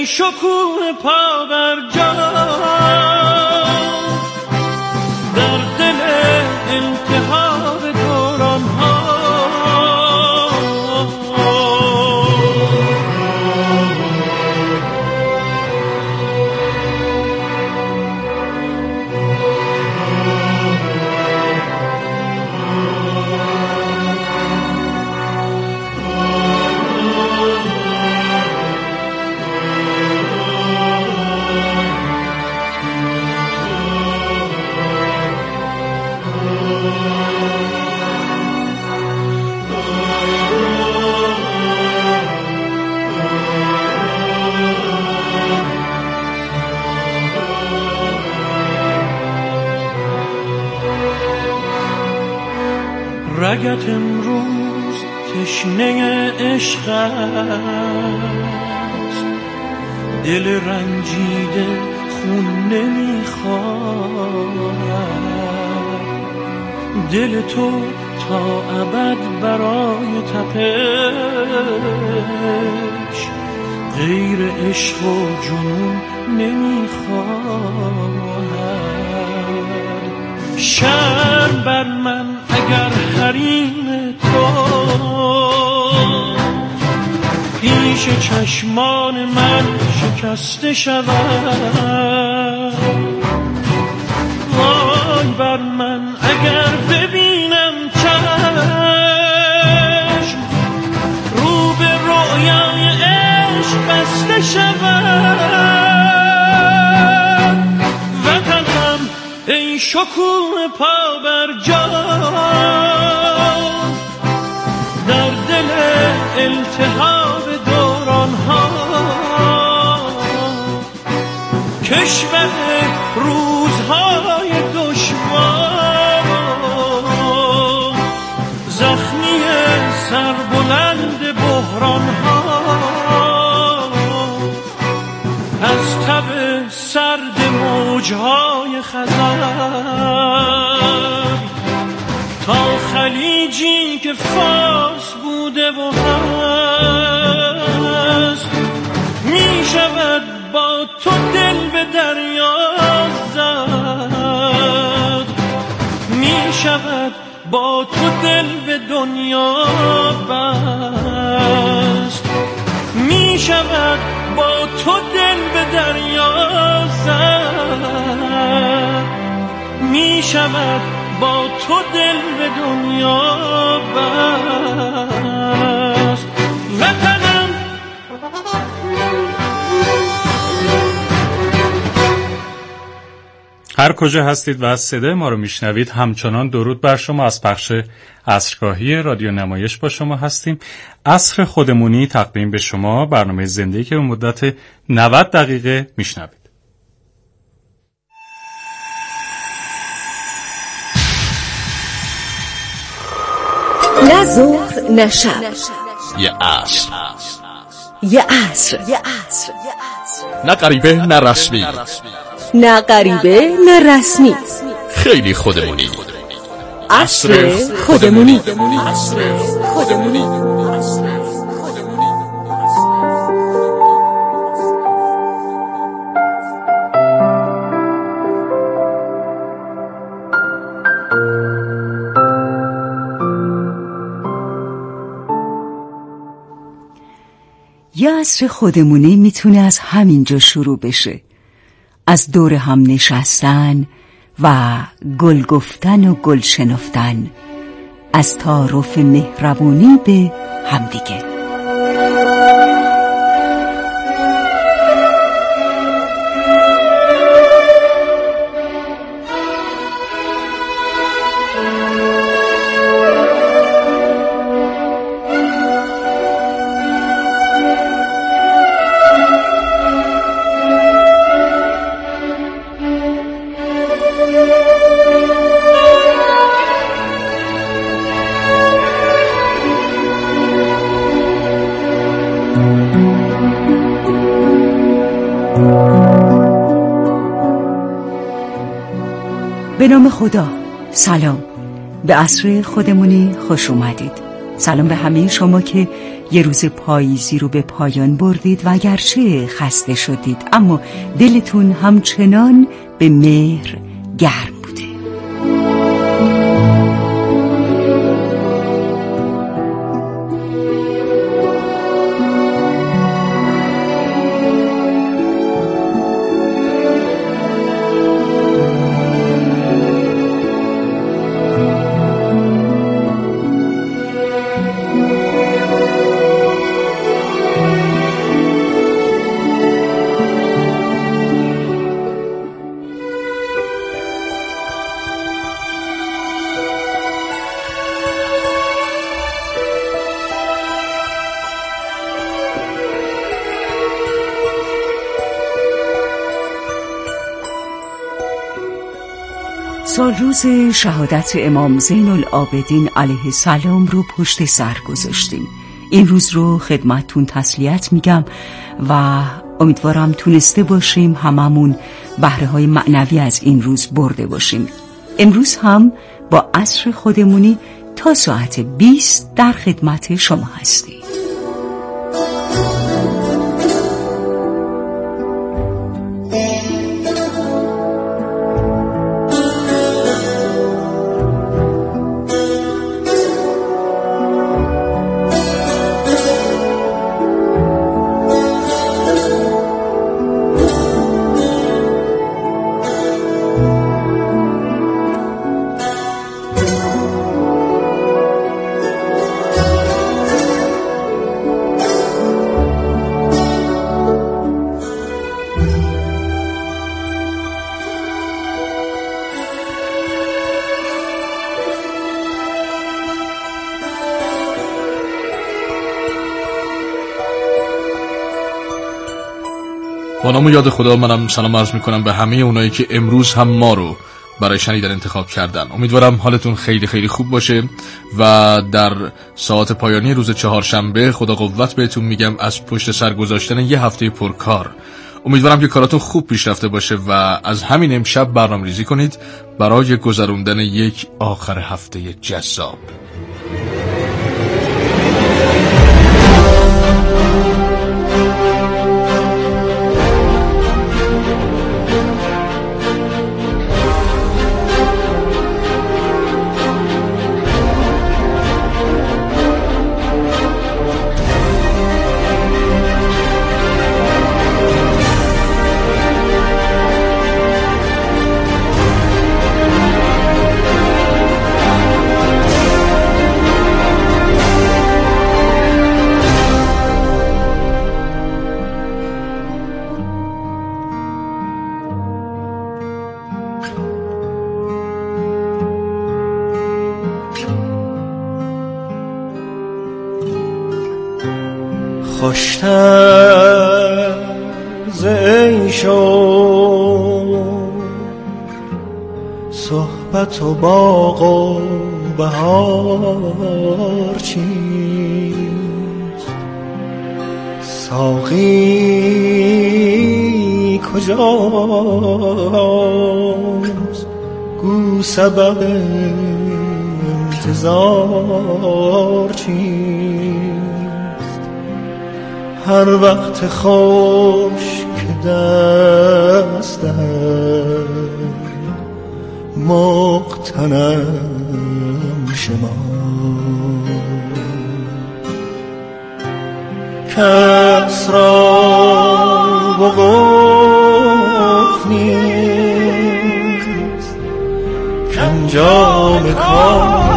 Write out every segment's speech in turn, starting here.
ای شکوه پا بر جا در دل التهاب دوران ها. رگت امروز تشنه عشق است، دل رنجیده خون نمیخواد، دل تو تا ابد برای تپش غیر عشق و جنون نمیخواد. شرم بر من اگر حریم تو پیش چشمان من شکسته شود. وای بر من اگر ببینم چشم رو به رویای عشق بسته شود. وطنم ای شکوه پا بر جا در دل التهاب دوران ها. کشور روزهای دشوار زخمی سربلند بحران ها. از تب سرد موجهای خزر تا خلیجی که فارس بوده و هست، می شود با تو دل به دریا زد، می شود با تو دل به دنیا بست، می شود با تو دل به دریا زد، می شود با تو دل به دنیا بست. وطنم هر کجا هستید و از صدای ما رو میشنوید همچنان درود بر شما. از پخش عصرگاهی رادیو نمایش با شما هستیم. عصر خودمونی تقدیم به شما، برنامه زنده‌ای که به مدت 90 دقیقه میشنوید. نه ظهر نه شب، یه عصر، یه عصر، نه غریبه نه رسمی، نه غریبه نه رسمی، خیلی خودمونی. عصر خودمونی. یه عصر خودمونی میتونه از همینجا شروع بشه، از دور هم نشستن و گل گفتن و گل شنفتن، از تعارف مهربونی به همدیگه. به نام خدا. سلام، به عصر خودمونی خوش اومدید. سلام به همه شما که یه روز پاییزی رو به پایان بردید و اگرچه خسته شدید اما دلتون همچنان به مهر گرم بوده. سالروز شهادت امام زین العابدین علیه السلام رو پشت سر گذاشتیم. این روز رو خدمتتون تسلیت میگم و امیدوارم تونسته باشیم هممون بهره‌های معنوی از این روز برده باشیم. امروز هم با عصر خودمونی تا ساعت 20 در خدمت شما هستیم. با نام و یاد خدا منم سلام عرض میکنم به همه اونایی که امروز هم ما رو برای شنیدن انتخاب کردن. امیدوارم حالتون خیلی خیلی خوب باشه و در ساعت پایانی روز چهارشنبه خدا قوت بهتون میگم از پشت سر گذاشتن یه هفته پرکار. امیدوارم که کاراتون خوب پیش رفته باشه و از همین امشب برنامه‌ریزی کنید برای گذروندن یک آخر هفته جذاب. خوشتر ز عیش و صحبت و باغ و بهار چیست؟ ساقی کجاست؟ گو سبب انتظار چیست؟ هر وقت خوش که دستم مقتنم شما کس را وقوف نیست کانجام کار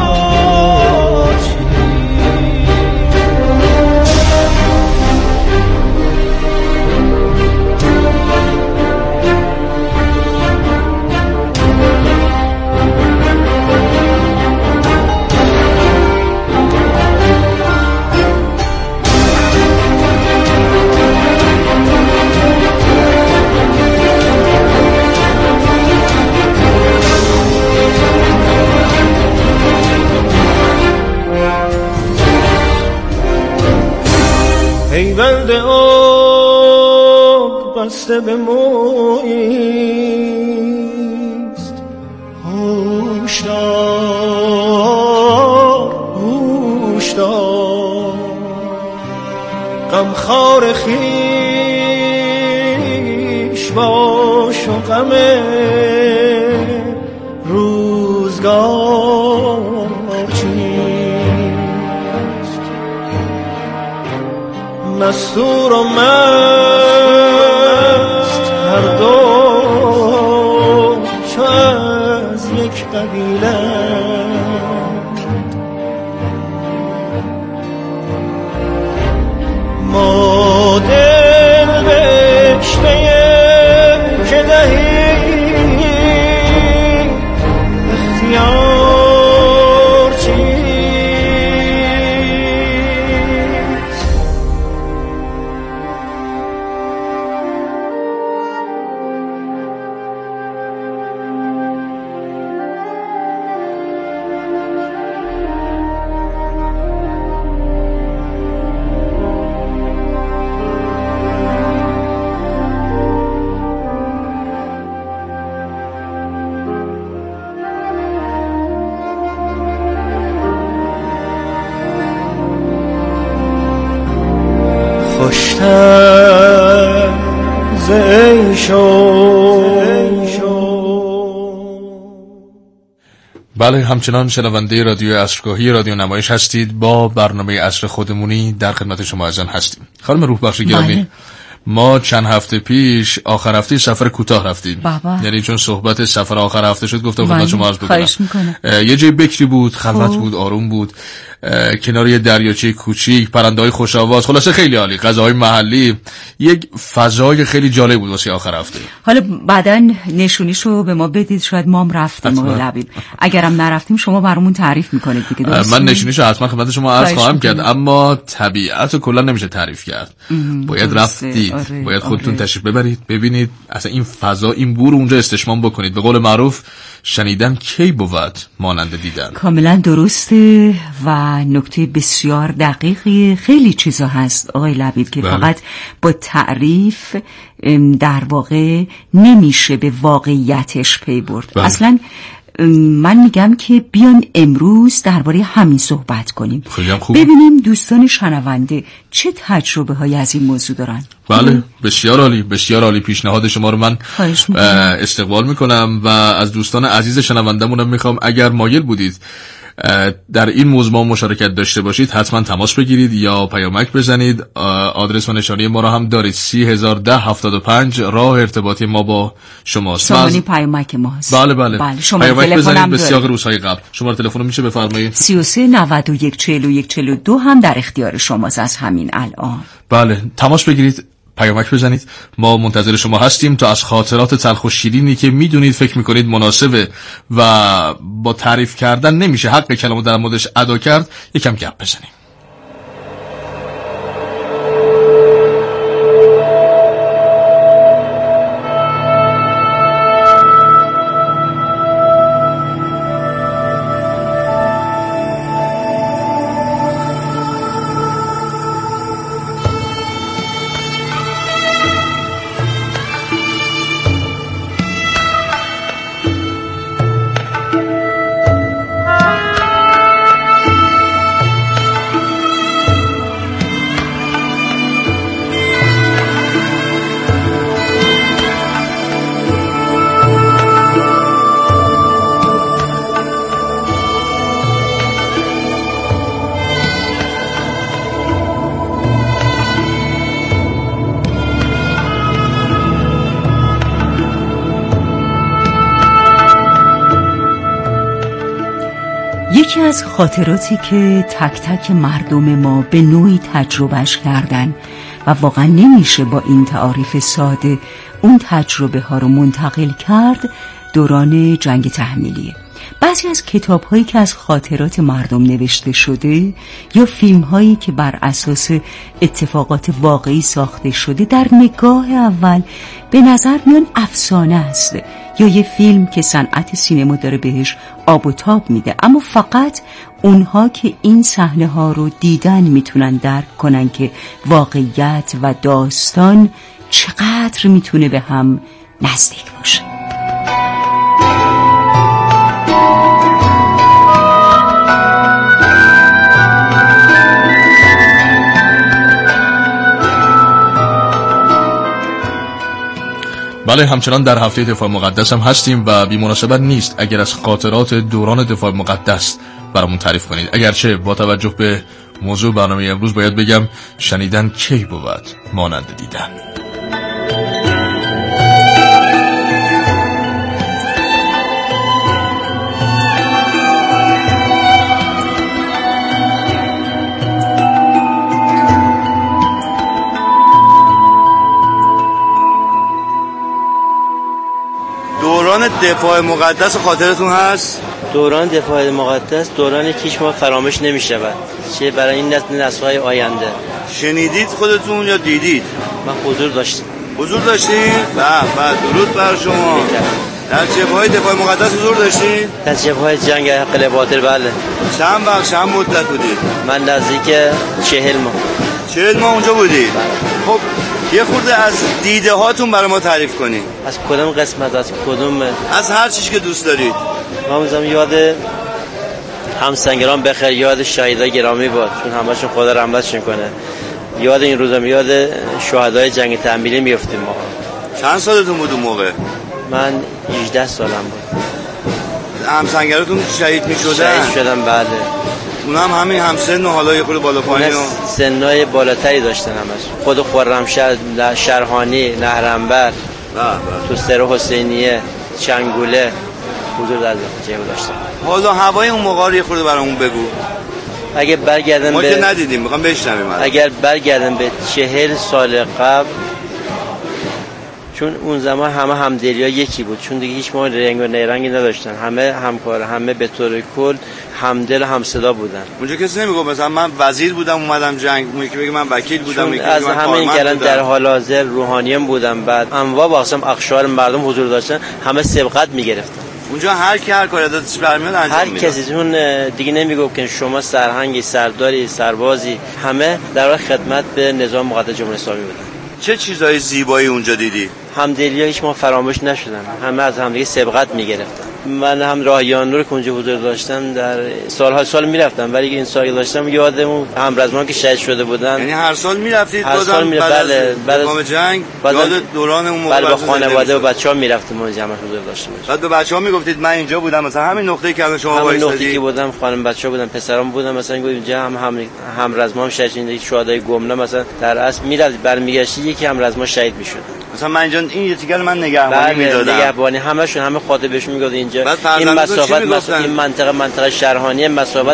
پیوند آب بسته به موییست هوشدار هوشدار غمخوار خویش باش و غم روزگار چیست. مستور و مست هر دو چو از یک قبیله، ما دل بشته که دهی اختیار چیست. خوشتر ز بله، همچنان شنونده رادیو عصرگاهی رادیو نمایش هستید. با برنامه عصر خودمونی در خدمت شما عزیزان هستیم. خانم روح بخش گرامی، ما چند هفته پیش آخر هفته سفر کوتاه رفتیم. یعنی چون صحبت سفر آخر هفته شد گفتم خدمت شما عرض بکنم. یه جای بکری بود، خلوت بود، آروم بود، کنار یه دریاچه کوچیک، پرنده‌های خوش آواز، خلاصه خیلی عالی، غذاهای محلی، یک فضای خیلی جالب بود واسه آخر هفته. حالا بعداً نشونیشو به ما بدید، شاید ما هم رفتیم آقای لبیب. اگرم نرفتیم شما برامون تعریف میکنید دیگه، درست؟ من نشونیشو حتما خدمت شما عرض خواهم کرد، اما طبیعتو کلا نمیشه تعریف کرد. باید رفتید، باید خودتون تشریف ببرید، ببینید اصلا این فضا، این بو رو اونجا استشمام بکنید. به قول معروف شنیدن کی بود مانند دیدن. کاملا درسته و نکته بسیار دقیقی. خیلی چیزا هست آقای لبیب که فقط با تعریف در واقع نمیشه به واقعیتش پی برد. اصلا من میگم که بیان امروز درباره همین صحبت کنیم، ببینیم دوستان شنونده چه تجربه هایی از این موضوع دارن. بله، بسیار عالی، بسیار عالی. پیشنهاد شما رو من استقبال میکنم و از دوستان عزیز شنوندمونم میخوام اگر مایل بودید در این موضوع مشارکت داشته باشید حتما تماس بگیرید یا پیامک بزنید. آدرس و نشانی ما را هم دارید 301075 راه ارتباطی ما با شماست. شماره پیامک ما هست. بله. پیامک بزنید به سیاق روزهای قبل. شماره تلفن میشه بفرمایید. 33 91 41 42 هم در اختیار شماست از همین الان. بله، تماس بگیرید، پیامک بزنید، ما منتظر شما هستیم تا از خاطرات تلخ و شیرینی که میدونید فکر میکنید مناسبه و با تعریف کردن نمیشه حق کلمو در موردش ادا کرد یکم گپ بزنیم. یکی از خاطراتی که تک تک مردم ما به نوعی تجربهش کردن و واقعا نمیشه با این تعاریف ساده اون تجربه ها رو منتقل کرد، دوران جنگ تحمیلیه. بعضی از کتاب‌هایی که از خاطرات مردم نوشته شده یا فیلم‌هایی که بر اساس اتفاقات واقعی ساخته شده در نگاه اول به نظر میان افسانه است یا یه فیلم که صنعت سینما داره بهش آب و تاب میده، اما فقط اونها که این صحنه‌ها رو دیدن میتونن درک کنن که واقعیت و داستان چقدر میتونه به هم نزدیک باشه. بله، همچنان در هفته دفاع مقدس هم هستیم و بی مناسبت نیست اگر از خاطرات دوران دفاع مقدس برامون تعریف کنید. اگرچه با توجه به موضوع برنامه امروز باید بگم شنیدن کی بود مانند دیدن. دوران دفاع مقدس خاطرتون هست؟ دوران دفاع مقدس دورانی که هیچ ما فراموش نمی‌شود، چه برای این نسل‌های آینده. شنیدید خودتون یا دیدید؟ من حضور داشتم. حضور داشتید؟ بله، درود بر شما. در جبهه‌های دفاع مقدس حضور داشتید؟ در جبهه‌های جنگ حق باطل بله. چند وقت چند مدت بودید؟ من نزدیک 40 ماه. 40 ماه اونجا بودید؟ خب یه خورده از دیده هاتون برای ما تعریف کنید. از کدوم قسمت؟ از کدوم؟ از هر چیزی که دوست دارید. ما می‌ذارم یاد همسنگران بخیر، یاد شهیدای گرامی باد، چون همه‌شون خدا رحمتشون کنه. یاد این روزا یاد شهدای جنگ تنبیلی میافتیم ما. چند سالتون بود اون موقع؟ من 18 سالم بود. همسنگراتون شهید می‌شدن؟ شهید شدم بله. اونا هم همین همسن و حالا یه خورده بالا پایین و سنای بالاتری داشتن همش. خود خرمشهر، شرهانی، نهرنبر، تو سر حسینیه، چنگوله حضور در جبهه داشتن. حالا هوای اون موقع رو یه خورده برامون بگو. اگه برگردم ما که ندیدیم، میخوام بشنویم. اگر برگردم به 40 سال قبل، چون اون زمان همه همدلی‌ها یکی بود، چون دیگه هیچ ما رنگ و نیرنگی نداشتن، همه همکار، همه به طور کل همدل و همصدا بودن. اونجا کسی نمیگه مثلا من وزیر بودم اومدم جنگ، یکی بگه من وکیل بودم، یکی از همه این کلان در حال حاضر روحانیان بودن، بعد انواع و اقسام اقشار مردم حضور داشتن، همه سبقت میگرفتن. اونجا هر کی هر کاری ازش برمیاد انجام میده. هر کسی چون دیگه نمیگه که شما سرهنگی، سرداری، سربازی، همه در خدمت به نظام مقدس جمهوری اسلامی بودن. چه چیزای زیبایی اونجا دیدی؟ همدلی‌ها هیچ ما فراموش نشدن، همه از همدیگه سبقت میگرفتن. من هم راهیان نور که اونجا حضور داشتم، در سال میرفتم، ولی این سال داشتم یادمون همرزمان که شهید شده بودن. یعنی هر سال میرفتید؟ هر سال بعد از جنگ یاد دوران اون موقع با خانواده و بچه‌ها میرفتیم اونجا، هم حضور داشتیم. بعد به بچه‌ها میگفتید من اینجا بودم، مثلا همین نقطه‌ای که شما وایسادید؟ همین نقطه‌ای که بودم، خانم بچه‌ها بودن، پسرام بودن، مثلا اینجا همرزمان شهید شهدای گمنام مثلا در اصل میرفت برمیگشت یکی همرزمان شهید میشد. مثلا من اینجا این یه تیکر من نگهبانی میدادم. نگهبانی همشون همه خاطبشون میگفت اینجا این مسافت این منطقه شهرهانی مسافت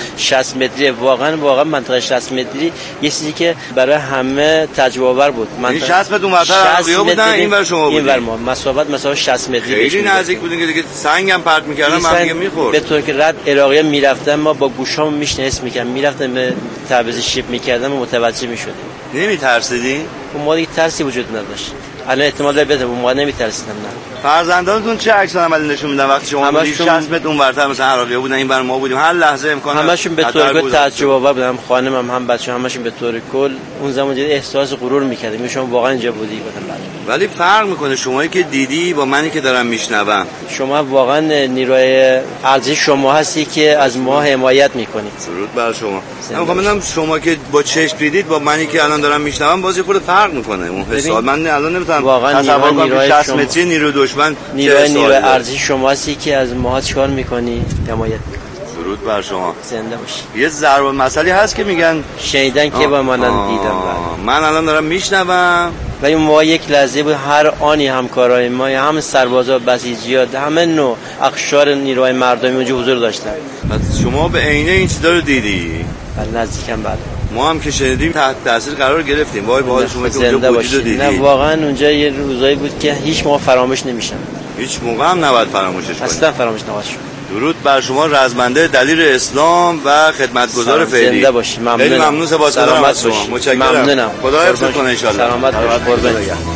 60 متری، واقعا منطقه 60 متری یه چیزی که برای همه تجربه‌آور بود. این 60 متر اونورتر عربی‌ها بودن، اینور شما بودید. اینور ما مسافت 60 متری خیلی نزدیک بودین که دیگه سنگم پرت می‌کردن، من دیگه می‌خورد. به طور که رد عراقی‌ها میرفتن، ما با گوشام میشنس می‌کردم، میرفتم به تعویض شیپ می‌کردم و متوجه می‌شدیم. نمی‌ترسیدین؟ اون موقع ترسی وجود نداشت. الان احتمال داره بده، اون موقع نمی‌ترسیدم. نه. فرزندانتون چه عکس عملی نشون میدن وقتی شما بودید 60 متر اونورتر مثلا عراقی‌ها بودن، اینور ما بودیم، هر لحظه امکان همشون به طور کل تجربه‌آور بودن، خانمم هم بچه‌ها همشون به طور کل اون زمان جدی احساس غرور می‌کردیم شما واقعا اینجا بودی بودن. ولی فرق می‌کنه شمایی که دیدی با منی که دارم میشنوم. شما واقعا نیروی ارزی شما هستی که از ما حمایت می‌کنید. درود بر شما. من می‌خوام شما که با چشم دیدید با منی که الان دارم میشنوم باز یه خورده فرق می‌کنه اون حساب. من الان نمی‌تونم تصور کنم 60 متری نیروی دشمن نیروی ارزی شما هستی که از ما چیکار می‌کنی؟ حمایت می‌کنی. درود بر شما. زنده باشی. یه ضرب المثلی هست که میگن شنیدن که با من دیدم. من الان دارم میشنوم و ما یک لحظه بود هر آنی همکارای ما، هم سربازا، بسیجی‌ها، همه نوع اقشار نیروهای مردمی اونجا حضور داشتن. پس شما به عینه این چیزا رو دیدی؟ بله نزدیکم. بله ما هم که شنیدیم تحت تاثیر قرار گرفتیم. وای به حال شما که اونجا بودید و دیدی. نه واقعا اونجا یه روزایی بود که هیچ موقع فراموش نمیشن. هیچ موقع هم نباید فراموشش کنید. اصلا فراموش نباید شد. درود بر شما رزمنده دلیر اسلام و خدمتگزار فعلی. زنده باشی. ممنونم. خیلی ممنون، سپاسگزارم از شما. متشکرم. ممنونم. خدا حفظت کنه ان شاء الله. سلامت باش. قربان.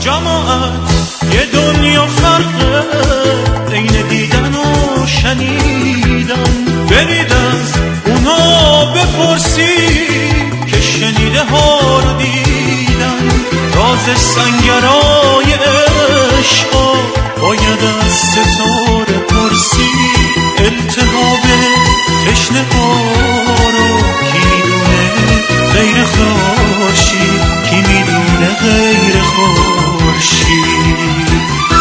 جماعت یه دنیا فرقه بین دیدن و شنیدن. برید از اونا بپرسی که شنیده ها رو دیدن. راز سنگرای عشقا باید از ستاره پرسی. التهاب تشنه ها رو کی میدونه غیر خورشید، کی میدونه غیر خورشید.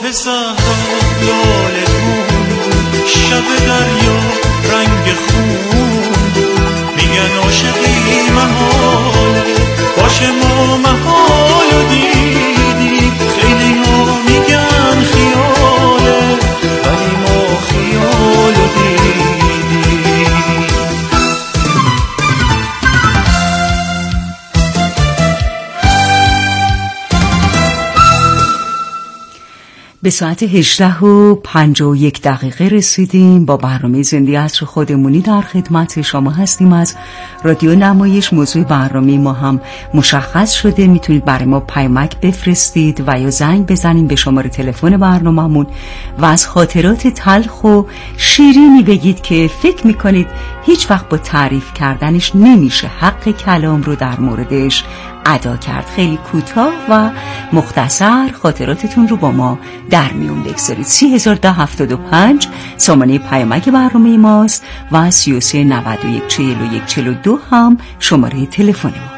صبح صحرا لاله بود، شب دریا رنگ خون بود. میگن عاشقی محاله، باشه ما محال دیدیم. خیلی ها میگن خیاله، ولی ما خیال دیدیم. به ساعت 18:51 رسیدیم. با برنامه زنده عصر خودمونی در خدمت شما هستیم. از رادیو نمایش موضوع برنامه ما هم مشخص شده. میتونید برای ما پیامک بفرستید و یا زنگ بزنید به شماره تلفن برنامه‌مون و از خاطرات تلخ و شیرینی بگید که فکر میکنید هیچ وقت با تعریف کردنش نمیشه حق کلام رو در موردش ادا کرد. خیلی کوتاه و مختصر خاطراتتون رو با ما در میون بگذارید. 301075 سامانه پیامک برنامه ماست و 33914142 هم شماره تلفن ما.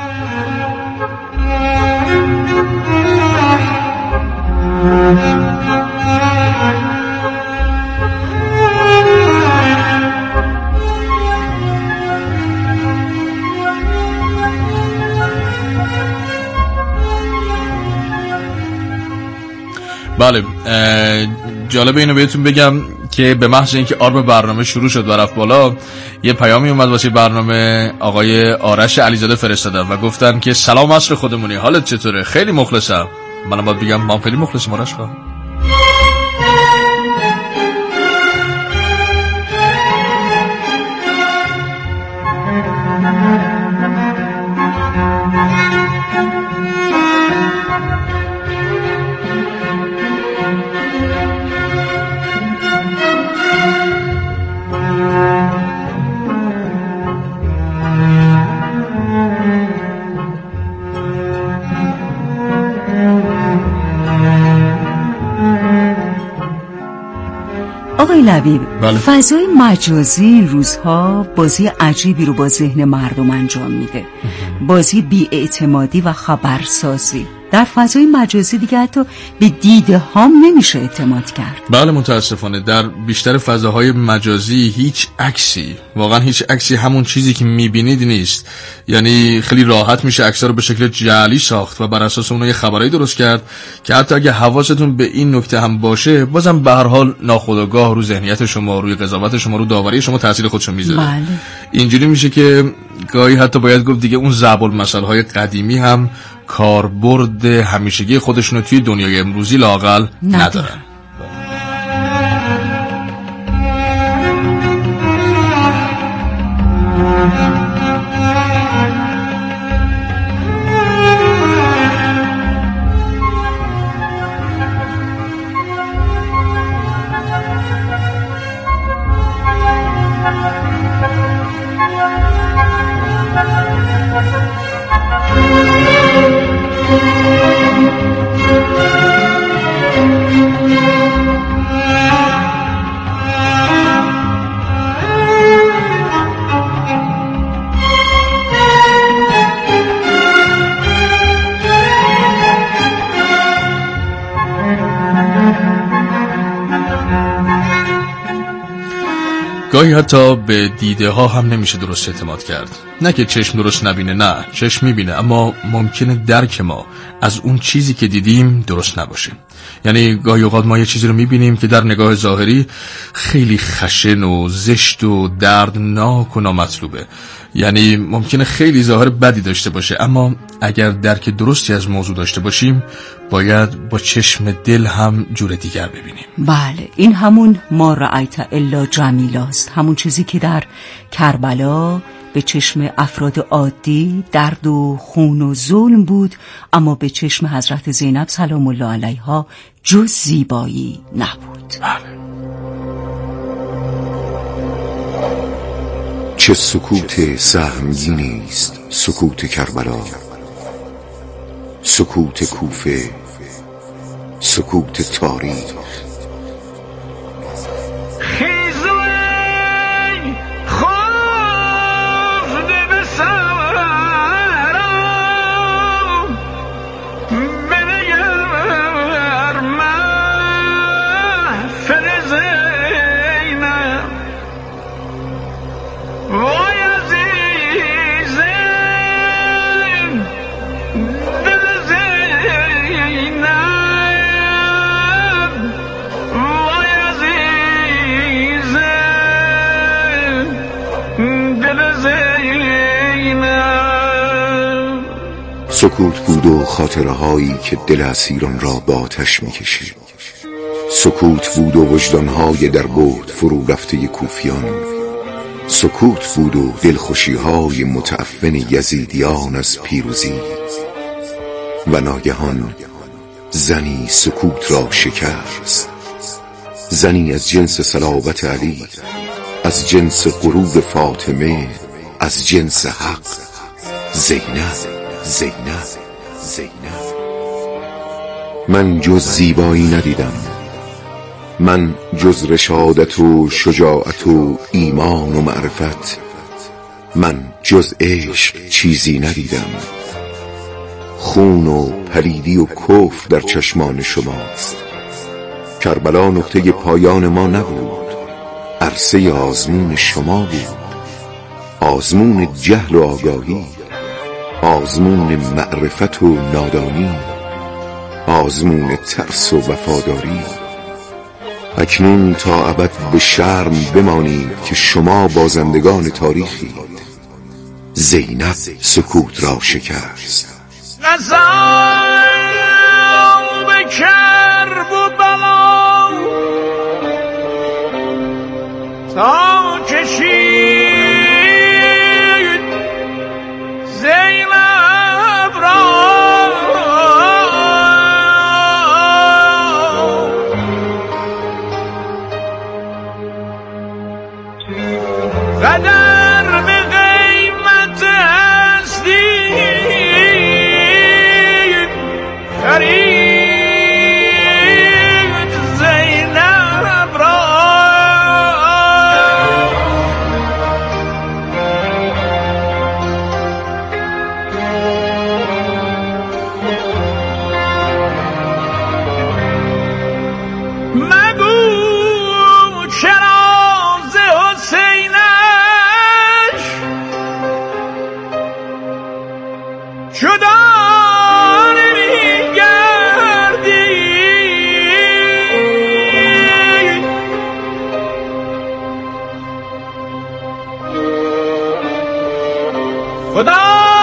بله، جالب اینو بهتون بگم که به محض اینکه آرم برنامه شروع شد و رفت بالا، یه پیامی اومد واسه برنامه آقای آرش علیزاده فرستادن و گفتن که سلام عصر خودمونی، حالت چطوره؟ خیلی مخلصم. منم باید بگم من خیلی مخلصم آرش خواهم. آقای لبیب، بله. فضای مجازی این روزها بازی عجیبی رو با ذهن مردم انجام میده. بازی بی‌اعتمادی و خبرسازی. در فضای مجازی دیگه حتی به دیده هم نمیشه اعتماد کرد. بله متاسفانه در بیشتر فضاهای مجازی هیچ عکسی، واقعا هیچ عکسی همون چیزی که میبینید نیست. یعنی خیلی راحت میشه عکس‌ها رو به شکل جعلی ساخت و بر اساس اونها یه خبرایی درست کرد که حتی اگه حواستون به این نکته هم باشه، بازم به هر حال ناخودآگاه رو ذهنیت شما، روی قضاوت شما، رو داوری شما تاثیر خودشو میذاره. بله. اینجوری میشه که گاهی حتی باید گفت دیگه اون ضرب المثل‌های قدیمی هم کاربرد همیشگی خودشونو توی دنیای امروزی لااقل ندارن. گاهی حتی به دیده ها هم نمیشه درست اعتماد کرد. نه که چشم درست نبینه، نه، چشم میبینه، اما ممکنه درک ما از اون چیزی که دیدیم درست نباشه. یعنی گاهی اوقات ما یه چیزی رو میبینیم که در نگاه ظاهری خیلی خشن و زشت و دردناک و نامطلوبه. یعنی ممکنه خیلی ظاهر بدی داشته باشه، اما اگر درک درستی از موضوع داشته باشیم باید با چشم دل هم جور دیگر ببینیم. بله، این همون ما رأیت الا جمیلاست، همون چیزی که در کربلا به چشم افراد عادی درد و خون و ظلم بود، اما به چشم حضرت زینب سلام الله علیها جز زیبایی نبود. بله. چه سکوت سهمگینی است سکوت کربلا، سکوت کوفه، سکوت تاریخ. سکوت بود و خاطره هایی که دل اسیران را به آتش می‌کشید. سکوت بود و وجدانهای در بعد فرو رفته کوفیان. سکوت بود و دلخوشی‌های متعفن یزیدیان از پیروزی. و ناگهان زنی سکوت را شکست، زنی از جنس صلابت علی، از جنس غرور فاطمه، از جنس حق، زینب. زینب زینب من جز زیبایی ندیدم، من جز رشادت و شجاعت و ایمان و معرفت، من جز عشق چیزی ندیدم. خون و پلیدی و کفر در چشمان شماست. کربلا نقطه پایان ما نبود، عرصه آزمون شما بود. آزمون جهل و آگاهی، آزمون معرفت و نادانی، آزمون ترس و وفاداری. اکنون تا ابد به شرم بمانید که شما بازندگان تاریخید. زینب سکوت را شکست. نزار به کرب و بلا تا کشید زینب را قدر به قیمت هستی خرید زینب را. مگو چرا ز حسینش جدا خدا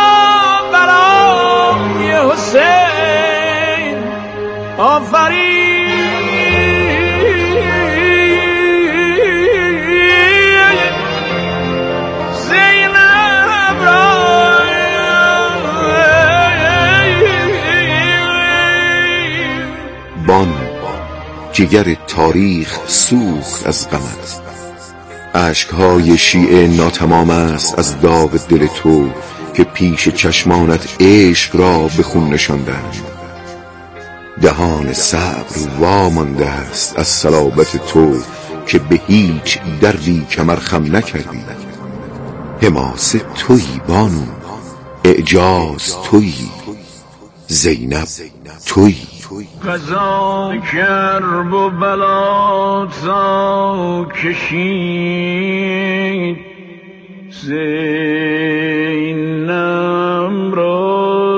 برای حسین آفرید زینب را. بان جگر تاریخ سوخت از غمت. اشکهای شیعه ناتمام است از داغ دل تو که پیش چشمانت عشق را به خون نشاندند. دهان صبر وامانده است از صلابت تو که به هیچ دردی کمر خم نکردی. حماسه تویی بانو، اعجاز تویی، زینب تویی. قضا کرب و بلا تا کشید زینب را.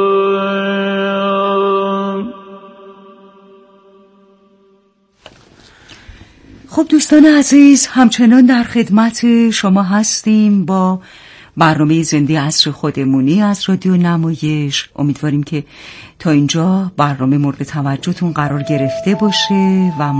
خب دوستان عزیز، همچنان در خدمت شما هستیم با برنامه زنده عصر خودمونی از رادیو نمایش. امیدواریم که تا اینجا برنامه مورد توجهتون قرار گرفته باشه و